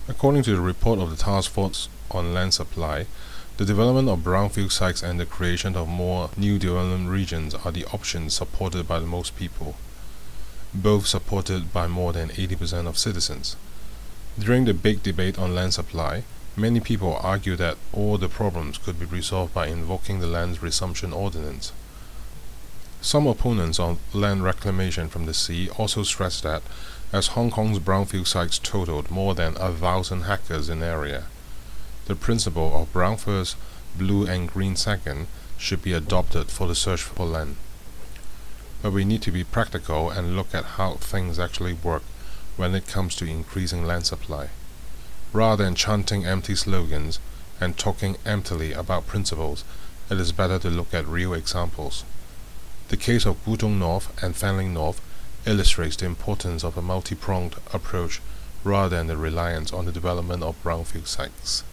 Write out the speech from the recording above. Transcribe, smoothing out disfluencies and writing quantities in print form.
According to the report of the Task Force on Land Supply, the development of brownfield sites and the creation of more new development regions are the options supported by the most people, both supported by more than 80% of citizens. During the big debate on land supply, many people argue that all the problems could be resolved by invoking the Land Resumption Ordinance. Some opponents of land reclamation from the sea also stress that, as Hong Kong's brownfield sites totaled more than 1,000 hectares in area, the principle of brown first, blue and green second should be adopted for the search for land. But we need to be practical and look at how things actually work when it comes to increasing land supply. Rather than chanting empty slogans and talking emptily about principles, it is better to look at real examples. The case of Pudong North and Fanling North illustrates the importance of a multi-pronged approach rather than the reliance on the development of brownfield sites.